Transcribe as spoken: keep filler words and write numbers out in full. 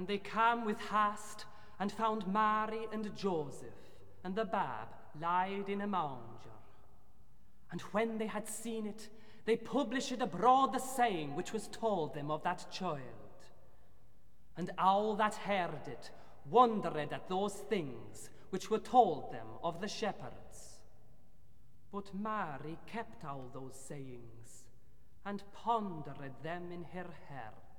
And they came with haste, and found Mary and Joseph, and the babe lied in a manger. And when they had seen it, they published abroad the saying which was told them of that child. And all that heard it wondered at those things which were told them of the shepherds. But Mary kept all those sayings, and pondered them in her heart.